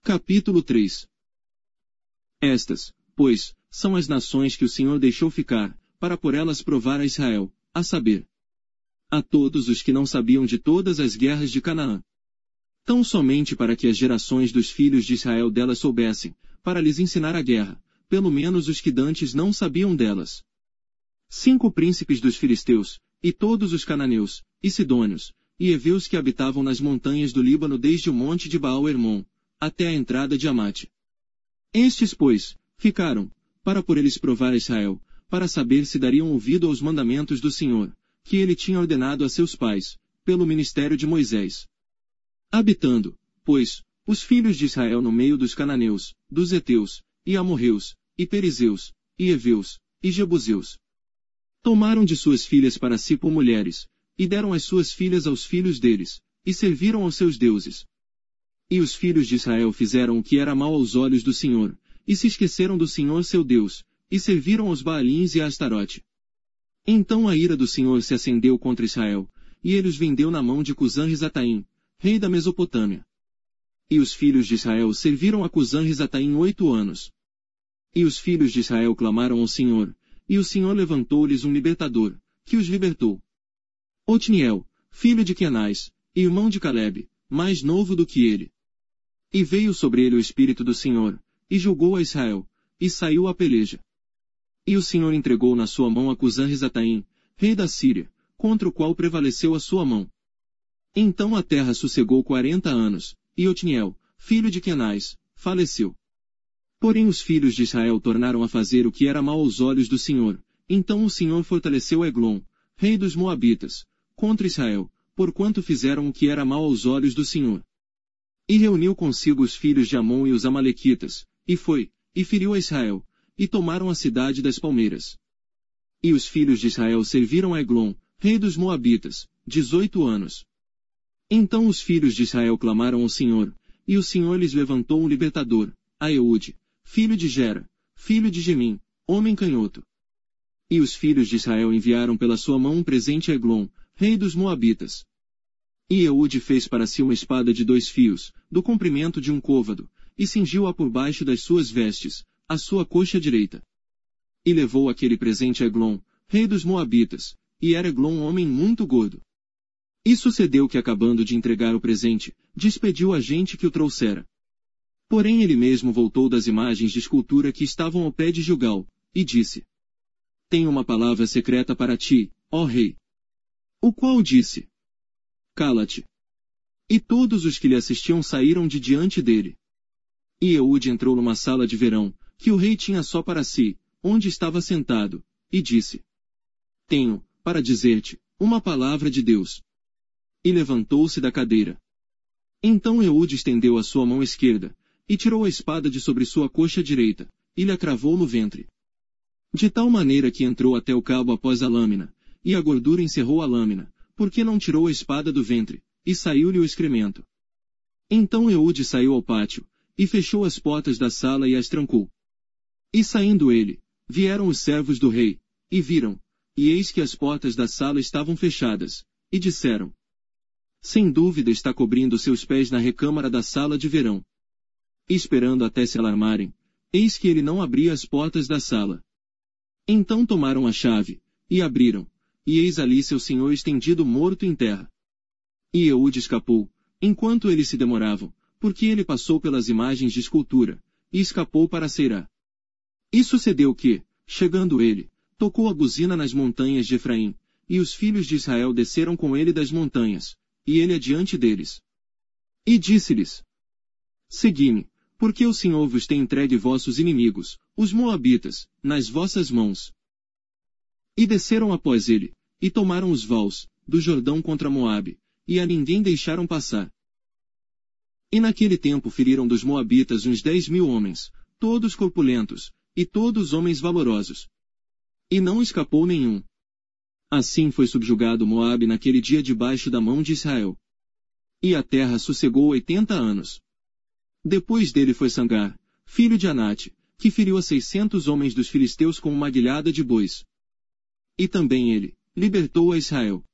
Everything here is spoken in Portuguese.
Capítulo 3. Estas, pois, são as nações que o Senhor deixou ficar, para por elas provar a Israel, a saber, a todos os que não sabiam de todas as guerras de Canaã. Tão somente para que as gerações dos filhos de Israel delas soubessem, para lhes ensinar a guerra, pelo menos os que dantes não sabiam delas. 5 príncipes dos filisteus, e todos os cananeus, e sidônios, e heveus que habitavam nas montanhas do Líbano desde o monte de Baal-Hermon, até a entrada de Amate. Estes, pois, ficaram, para por eles provar a Israel, para saber se dariam ouvido aos mandamentos do Senhor, que ele tinha ordenado a seus pais, pelo ministério de Moisés. Habitando, pois, os filhos de Israel no meio dos cananeus, dos heteus, e amorreus, e perizeus, e heveus, e jebuseus. Tomaram de suas filhas para si por mulheres, e deram as suas filhas aos filhos deles, e serviram aos seus deuses. E os filhos de Israel fizeram o que era mal aos olhos do Senhor, e se esqueceram do Senhor seu Deus, e serviram aos Baalins e a Astarote. Então a ira do Senhor se acendeu contra Israel, e ele os vendeu na mão de Cusã-Risataim, rei da Mesopotâmia. E os filhos de Israel serviram a Cusã-Risataim 8 anos. E os filhos de Israel clamaram ao Senhor, e o Senhor levantou-lhes um libertador, que os libertou. Otniel, filho de Quenaz, irmão de Calebe, mais novo do que ele. E veio sobre ele o Espírito do Senhor, e julgou a Israel, e saiu à peleja. E o Senhor entregou na sua mão a Cusã-Risataim, rei da Síria, contra o qual prevaleceu a sua mão. Então a terra sossegou 40 anos, e Otniel, filho de Quenaz, faleceu. Porém os filhos de Israel tornaram a fazer o que era mal aos olhos do Senhor. Então o Senhor fortaleceu Eglon, rei dos Moabitas, contra Israel, porquanto fizeram o que era mal aos olhos do Senhor. E reuniu consigo os filhos de Amon e os amalequitas, e foi, e feriu a Israel, e tomaram a cidade das palmeiras. E os filhos de Israel serviram a Eglon, rei dos Moabitas, 18 anos. Então os filhos de Israel clamaram ao Senhor, e o Senhor lhes levantou um libertador, a Eude, filho de Gera, filho de Gemim, homem canhoto. E os filhos de Israel enviaram pela sua mão um presente a Eglon, rei dos Moabitas. E Eude fez para si uma espada de 2 fios, do comprimento de um côvado, e cingiu-a por baixo das suas vestes, a sua coxa direita. E levou aquele presente a Eglon, rei dos Moabitas, e era Eglon um homem muito gordo. E sucedeu que acabando de entregar o presente, despediu a gente que o trouxera. Porém ele mesmo voltou das imagens de escultura que estavam ao pé de Gilgal, e disse: Tenho uma palavra secreta para ti, ó rei. O qual disse: Cala-te. E todos os que lhe assistiam saíram de diante dele. E Eude entrou numa sala de verão, que o rei tinha só para si, onde estava sentado, e disse: Tenho, para dizer-te, uma palavra de Deus. E levantou-se da cadeira. Então Eude estendeu a sua mão esquerda, e tirou a espada de sobre sua coxa direita, e lhe a cravou no ventre. De tal maneira que entrou até o cabo após a lâmina, e a gordura encerrou a lâmina, porque não tirou a espada do ventre, e saiu-lhe o excremento. Então Eude saiu ao pátio, e fechou as portas da sala e as trancou. E saindo ele, vieram os servos do rei, e viram, e eis que as portas da sala estavam fechadas, e disseram: Sem dúvida está cobrindo seus pés na recâmara da sala de verão. E esperando até se alarmarem, eis que ele não abria as portas da sala. Então tomaram a chave, e abriram, e eis ali seu senhor estendido morto em terra. E Eude escapou, enquanto eles se demoravam, porque ele passou pelas imagens de escultura, e escapou para Seirá. E sucedeu que, chegando ele, tocou a buzina nas montanhas de Efraim, e os filhos de Israel desceram com ele das montanhas, e ele adiante deles. E disse-lhes: Segui-me, porque o Senhor vos tem entregue vossos inimigos, os Moabitas, nas vossas mãos. E desceram após ele, e tomaram os vales, do Jordão contra Moabe, e a ninguém deixaram passar. E naquele tempo feriram dos Moabitas uns 10.000 homens, todos corpulentos, e todos homens valorosos. E não escapou nenhum. Assim foi subjugado Moabe naquele dia debaixo da mão de Israel. E a terra sossegou 80 anos. Depois dele foi Sangar, filho de Anate, que feriu a 600 homens dos filisteus com uma guilhada de bois. E também ele libertou a Israel.